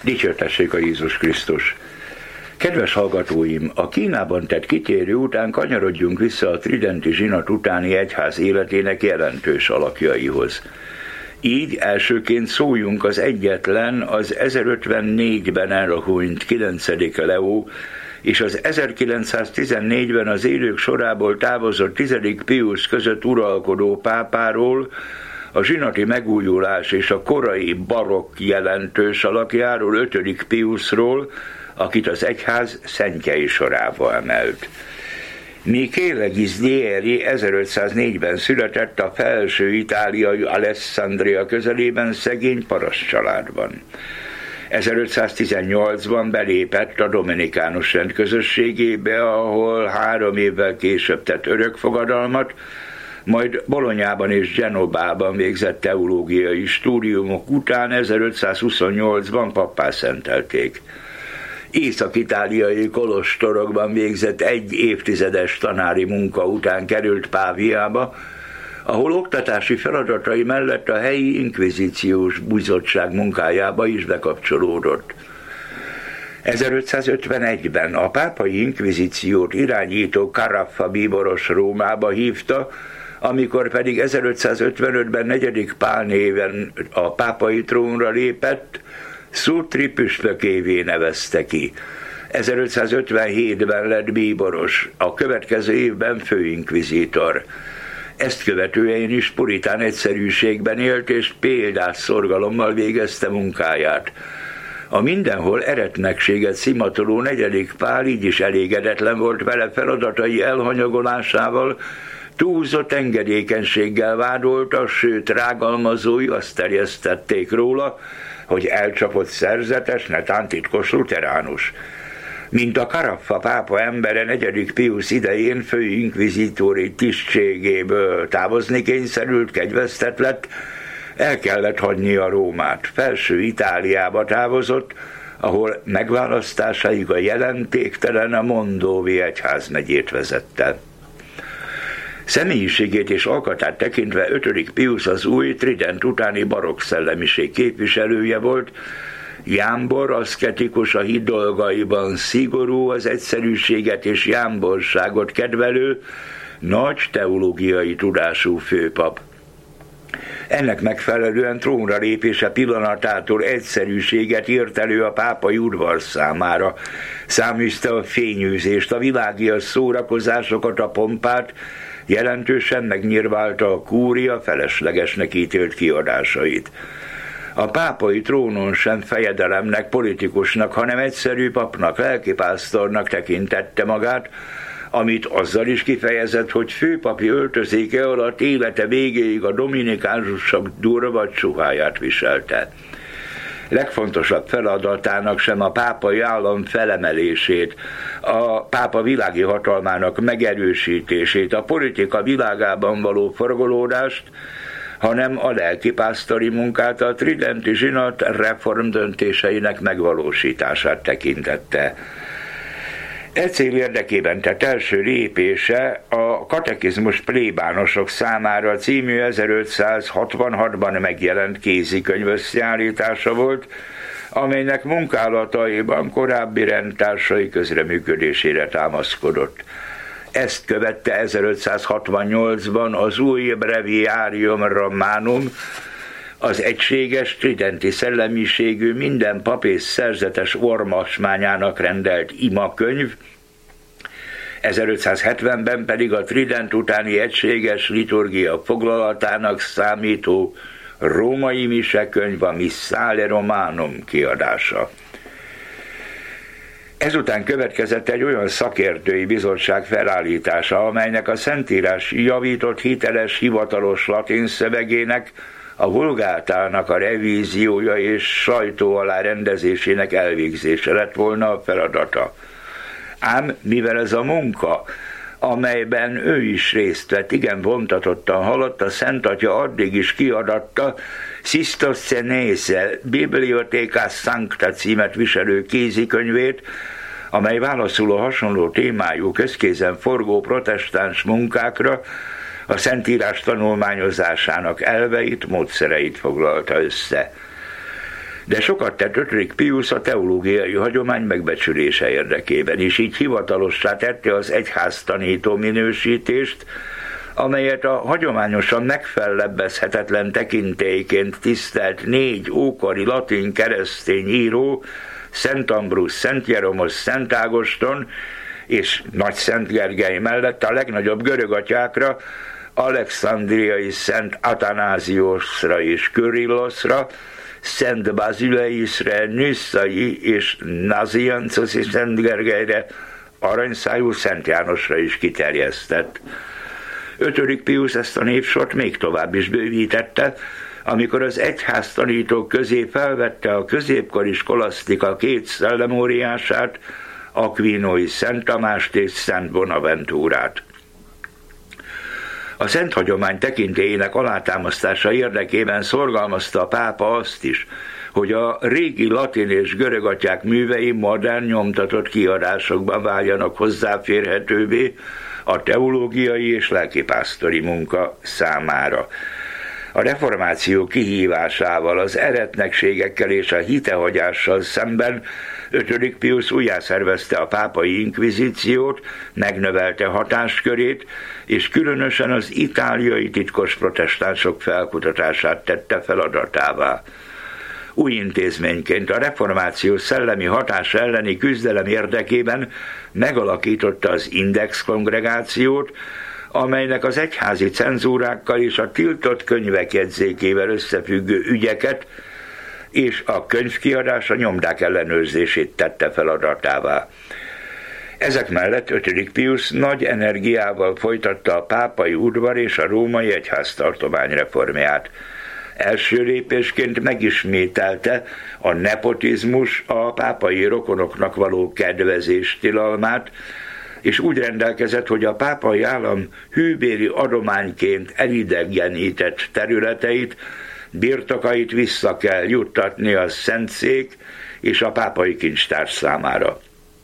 Dicsértessék a Jézus Krisztus! Kedves hallgatóim, a Kínában tett kitérő után kanyarodjunk vissza a tridenti zsinat utáni egyház életének jelentős alakjaihoz. Így elsőként szóljunk az egyetlen, az 1054-ben elhunyt 9. Leó, és az 1914-ben az élők sorából távozott 10. Piusz között uralkodó pápáról, a zsinati megújulás és a korai barokk jelentős alakjáról, 5. Piuszról, akit az egyház szentjei sorába emelt. Michele Ghislieri 1504-ben született a felső itáliai Alessandria közelében szegény paraszt családban. 1518-ban belépett a dominikánus rend közösségébe, ahol 3 évvel később tett örökfogadalmat, majd Bolonyában és Genovában végzett teológiai stúdiumok után 1528-ban pappá szentelték. Észak-itáliai kolostorokban végzett 1 évtizedes tanári munka után került Páviába, ahol oktatási feladatai mellett a helyi inkvizíciós bizottság munkájába is bekapcsolódott. 1551-ben a pápai inkvizíciót irányító Caraffa bíboros Rómába hívta, amikor pedig 1555-ben 4. Pál néven a pápai trónra lépett, Sutri püspökévé nevezte ki. 1557-ben lett bíboros, a következő évben főinkvizítor. Ezt követően is puritán egyszerűségben élt és példás szorgalommal végezte munkáját. A mindenhol eretnekséget szimatoló 4. Pál így is elégedetlen volt vele feladatai elhanyagolásával, túlzott engedékenységgel vádolta, sőt rágalmazói azt terjesztették róla, hogy elcsapott szerzetes, netán titkos luteránus. Mint a Caraffa pápa embere 4. Piusz idején főinkvizítóri tisztségéből távozni kényszerült, kegyvesztett lett, el kellett hagynia Rómát. Felső Itáliába távozott, ahol megválasztásáig a jelentéktelen a Mondóvi egyházmegyét vezette. Személyiségét és alkatát tekintve 5. Piusz az új trident utáni barokk szellemiség képviselője volt, jámbor, aszketikus, a hit dolgaiban szigorú, az egyszerűséget és jámborságot kedvelő, nagy teológiai tudású főpap. Ennek megfelelően trónra lépése pillanatától egyszerűséget írt elő a pápai udvar számára. Száműzte a fényűzést, a világias szórakozásokat, a pompát, jelentősen megnyírválta a kúria feleslegesnek ítélt kiadásait. A pápai trónon sem fejedelemnek, politikusnak, hanem egyszerű papnak, lelkipásztornak tekintette magát, amit azzal is kifejezett, hogy főpapi öltözéke alatt élete végéig a dominikánusok durva csuháját viselte. Legfontosabb feladatának sem a pápai állam felemelését, a pápa világi hatalmának megerősítését, a politika világában való forgolódást, hanem a lelkipásztori munkát, a tridenti zsinat reform döntéseinek megvalósítását tekintette. E cél érdekében tett első lépése a Katekizmus plébánosok számára című 1566-ban megjelent kézikönyv összeállítása volt, amelynek munkálataiban korábbi rendtársai közreműködésére támaszkodott. Ezt követte 1568-ban az új Breviarium Romanum, az egységes tridenti szellemiségű, minden pap és szerzetes ormasmányának rendelt imakönyv, 1570-ben pedig a trident utáni egységes liturgia foglalatának számító római misekönyv, a Missale Romanum kiadása. Ezután következett egy olyan szakértői bizottság felállítása, amelynek a Szentírás javított, hiteles, hivatalos latin szövegének, a Vulgátának a revíziója és sajtó alá rendezésének elvégzése lett volna a feladata. Ám mivel ez a munka, amelyben ő is részt vett, igen vontatottan haladt, a Szent Atya addig is kiadatta Sistos Senese Bibliotheca Sancta címet viselő kézikönyvét, amely válaszul a hasonló témájú közkézen forgó protestáns munkákra a Szentírás tanulmányozásának elveit, módszereit foglalta össze. De sokat tett 5. Piusz a teológiai hagyomány megbecsülése érdekében, és így hivatalossá tette az egyház tanító minősítést, amelyet a hagyományosan megfellebbezhetetlen tekintélyként tisztelt 4 ókori latin keresztény író, Szent Ambrus, Szent Jeromos, Szent Ágoston és Nagy Szent Gergely mellett a legnagyobb görög atyákra, alexandriai Szent Atanáziosra és Kyrilloszra, Szent Bazileisre, Nysszai és Naziancos és Szent Gergelyre, aranyszájú Szent Jánosra is kiterjesztett. 5. Piusz ezt a névsort még tovább is bővítette, amikor az egyház tanítók közé felvette a középkori skolasztika 2 szellemóriását, Aquinói Szent Tamást és Szent Bonaventúrát. A szent hagyomány tekintélyének alátámasztása érdekében szorgalmazta a pápa azt is, hogy a régi latin és görög atyák művei modern nyomtatott kiadásokban váljanak hozzáférhetővé a teológiai és lelkipásztori munka számára. A reformáció kihívásával, az eretnekségekkel és a hitehagyással szemben 5. Piusz újjászervezte a pápai inkvizíciót, megnövelte hatáskörét, és különösen az itáliai titkos protestánsok felkutatását tette feladatává. Új intézményként a reformáció szellemi hatása elleni küzdelem érdekében megalakította az Index kongregációt, amelynek az egyházi cenzúrákkal és a tiltott könyvek jegyzékével összefüggő ügyeket és a könyvkiadás a nyomdák ellenőrzését tette feladatává. Ezek mellett 5. Piusz nagy energiával folytatta a pápai udvar és a római egyháztartomány reformját. Első lépésként megismételte a nepotizmus, a pápai rokonoknak való kedvezés tilalmát, és úgy rendelkezett, hogy a pápai állam hűbéri adományként elidegenített területeit, birtokait vissza kell juttatni a Szentszék és a pápai kincstár számára.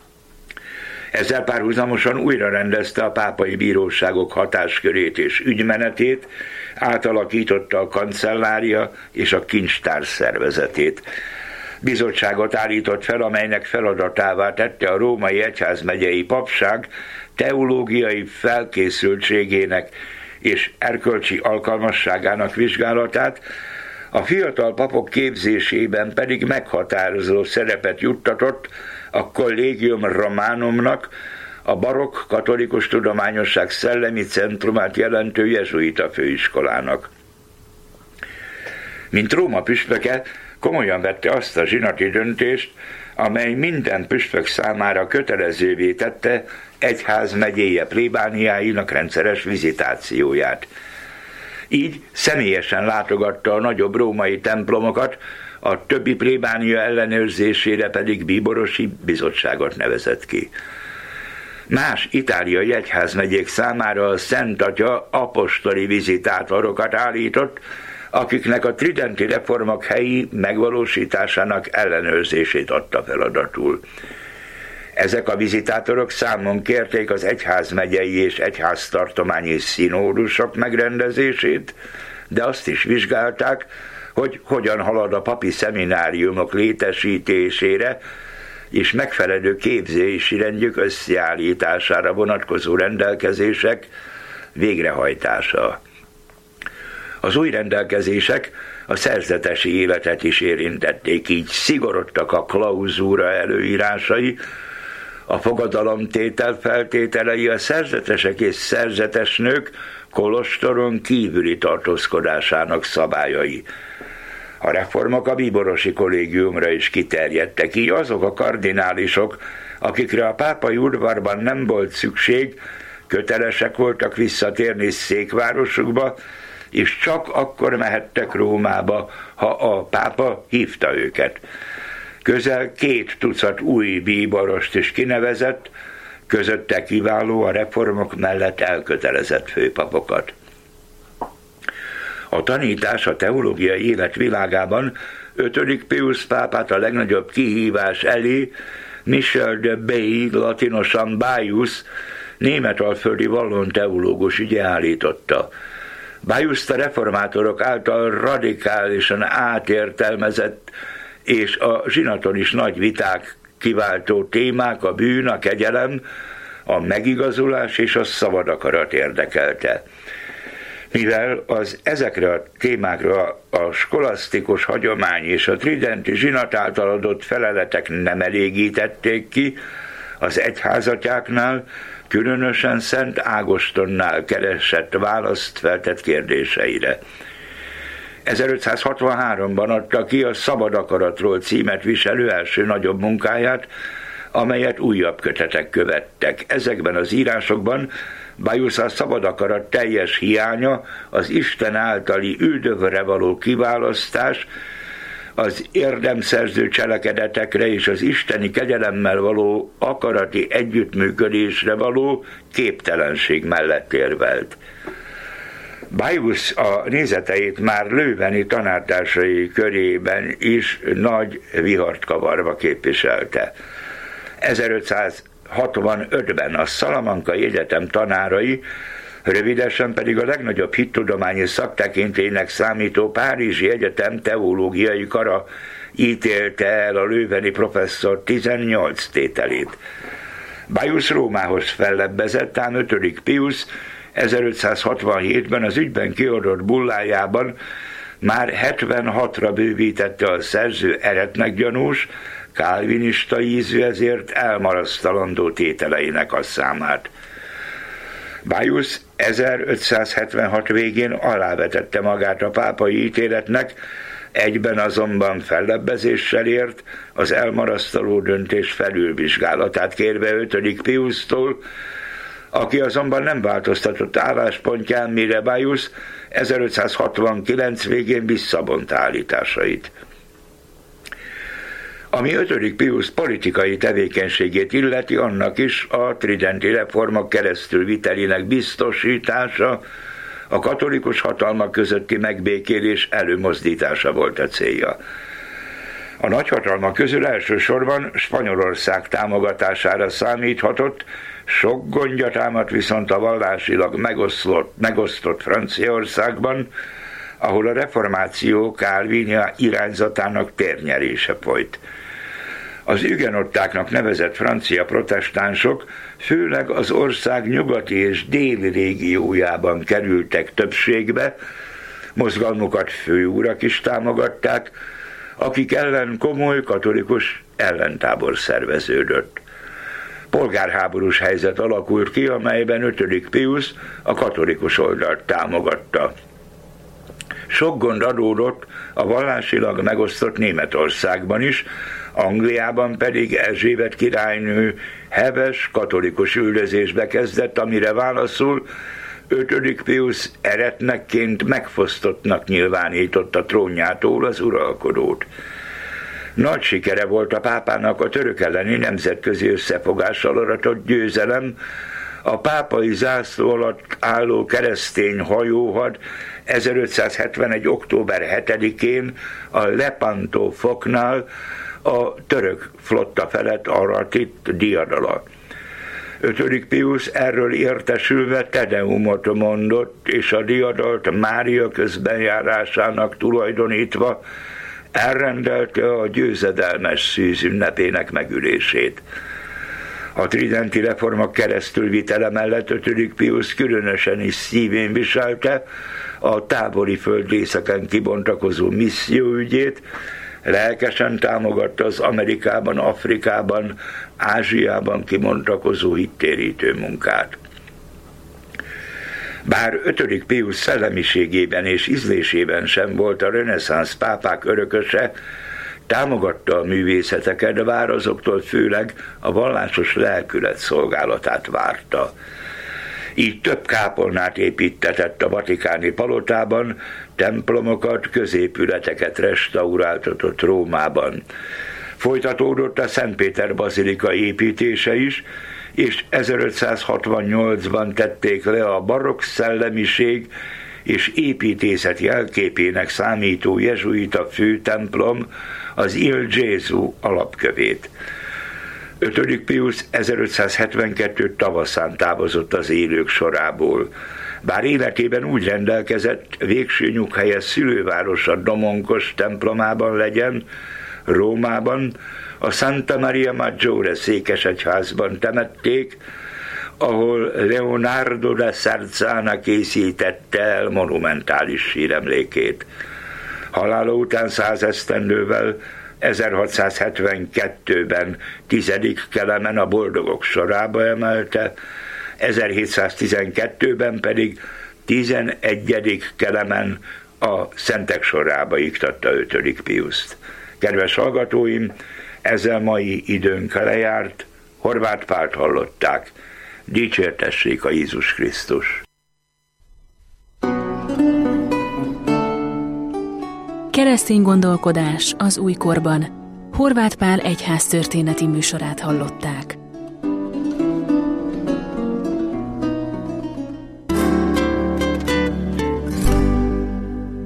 Ezzel párhuzamosan újra rendezte a pápai bíróságok hatáskörét és ügymenetét, átalakította a kancellária és a kincstár szervezetét. Bizottságot állított fel, amelynek feladatává tette a római egyházmegyei papság teológiai felkészültségének és erkölcsi alkalmasságának vizsgálatát, a fiatal papok képzésében pedig meghatározó szerepet juttatott a Collegium Romanumnak, a barokk katolikus tudományosság szellemi centrumát jelentő jezsuita főiskolának. Mint Róma püspöke, komolyan vette azt a zsinati döntést, amely minden püspök számára kötelezővé tette egyházmegyéje plébániáinak rendszeres vizitációját. Így személyesen látogatta a nagyobb római templomokat, a többi plébánia ellenőrzésére pedig bíborosi bizottságot nevezett ki. Más itáliai egyházmegyék számára a Szent Atya apostoli vizitátorokat állított, akiknek a tridenti reformok helyi megvalósításának ellenőrzését adta feladatul. Ezek a vizitátorok számon kérték az egyházmegyei és egyháztartományi színódusok megrendezését, de azt is vizsgálták, hogy hogyan halad a papi szemináriumok létesítésére és megfelelő képzési rendjük összeállítására vonatkozó rendelkezések végrehajtása. Az új rendelkezések a szerzetesi életet is érintették, így szigorodtak a klauzúra előírásai, a fogadalomtétel feltételei, a szerzetesek és szerzetesnők kolostoron kívüli tartózkodásának szabályai. A reformok a bíborosi kollégiumra is kiterjedtek, így azok a kardinálisok, akikre a pápai udvarban nem volt szükség, kötelesek voltak visszatérni székvárosukba, és csak akkor mehettek Rómába, ha a pápa hívta őket. Közel 2 tucat új bíborost is kinevezett, közötte kiváló, a reformok mellett elkötelezett főpapokat. A tanítás a teológiai élet világában 5. Piusz pápát a legnagyobb kihívás elé Michel de Bay, latinosan Baius, németalföldi vallon teológus ügye állította. Baiuszt a reformátorok által radikálisan átértelmezett és a zsinaton is nagy viták kiváltó témák, a bűn, a kegyelem, a megigazulás és a szabad akarat érdekelte. Mivel ezekre a témákra a skolasztikus hagyomány és a tridenti zsinat által adott feleletek nem elégítették ki, az egyházatyáknál, különösen Szent Ágostonnál keresett választ feltett kérdéseire. 1563-ban adta ki a Szabad akaratról címet viselő első nagyobb munkáját, amelyet újabb kötetek követtek. Ezekben az írásokban Bajus a szabad akarat teljes hiánya, az Isten általi üldövre való kiválasztás, az érdemszerző cselekedetekre és az isteni kegyelemmel való akarati együttműködésre való képtelenség mellett érvelt. Bajus a nézeteit már Lőveni tanártársai körében is nagy vihart kavarva képviselte. 1565-ben a Szalamankai Egyetem tanárai, rövidesen pedig a legnagyobb hittudományi szaktekintélynek számító Párizsi Egyetem teológiai kara ítélte el a lőveni professzor 18 tételét. Bajus Rómához fellebbezett, ám 5. Pius 1567-ben az ügyben kiadott bullájában már 76-ra bővítette a szerző eretnek gyanús, kálvinista ízű, ezért elmarasztalandó tételeinek a számát. Bajus 1576 végén alávetette magát a pápai ítéletnek, egyben azonban fellebbezéssel ért, az elmarasztaló döntés felülvizsgálatát kérve 5. Piustól, aki azonban nem változtatott álláspontján, mire Bajus 1569 végén visszavonta állításait. Ami 5. Pius politikai tevékenységét illeti, annak is a tridenti reformok keresztülvitelének biztosítása, a katolikus hatalmak közötti megbékélés előmozdítása volt a célja. A nagyhatalmak közül elsősorban Spanyolország támogatására számíthatott, sok gondja támadt viszont a vallásilag megosztott Franciaországban, ahol a reformáció Calvin irányzatának térnyerése folyt. Az hugenottáknak nevezett francia protestánsok főleg az ország nyugati és déli régiójában kerültek többségbe, mozgalmukat főurak is támogatták, akik ellen komoly katolikus ellentábor szerveződött. Polgárháborús helyzet alakult ki, amelyben 5. Pius a katolikus oldalt támogatta. Sok gond adódott a vallásilag megosztott Németországban is, Angliában pedig Erzsébet királynő heves katolikus üldözésbe kezdett, amire válaszul 5. Pius eretnekként megfosztottnak nyilvánította trónjától az uralkodót. Nagy sikere volt a pápának a török elleni nemzetközi összefogással aratott győzelem, a pápai zászló alatt álló keresztény hajóhad 1571. október 7-én a Lepanto foknál a török flotta felett aratott diadala. 5. Pius erről értesülve Tedeumot mondott, és a diadalt Mária közbenjárásának tulajdonítva elrendelte a győzedelmes szűz ünnepének megülését. A tridenti reformok keresztülvitele mellett 5. Pius különösen is szívén viselte a távoli földrészeken kibontakozó misszióügyét, lelkesen támogatta az Amerikában, Afrikában, Ázsiában kibontakozó hittérítő munkát. Bár 5. Pius szellemiségében és ízlésében sem volt a reneszánsz pápák örököse, támogatta a művészeteket, bár azoktól főleg a vallásos lelkület szolgálatát várta. Így több kápolnát építtetett a vatikáni palotában, templomokat, középületeket restauráltatott Rómában. Folytatódott a Szentpéter bazilika építése is, és 1568-ban tették le a barokk szellemiség és építészet jelképének számító jezsuita főtemplom, az Il Gesù alapkövét. 5. Pius 1572 tavaszán távozott az élők sorából. Bár életében úgy rendelkezett, végső nyughelye szülővárosa Domonkos templomában legyen, Rómában a Santa Maria Maggiore székesegyházban temették, ahol Leonardo da Sarzana készítette el monumentális síremlékét. Halála után 100 esztendővel 1672-ben 10. Kelemen a boldogok sorába emelte, 1712-ben pedig 11. Kelemen a szentek sorába iktatta 5. Piuszt. Kedves hallgatóim, ezzel mai időnk lejárt, Horváth Pált hallották. Dicsértessék a Jézus Krisztus! Keresztény gondolkodás az újkorban. Horváth Pál egyháztörténeti műsorát hallották.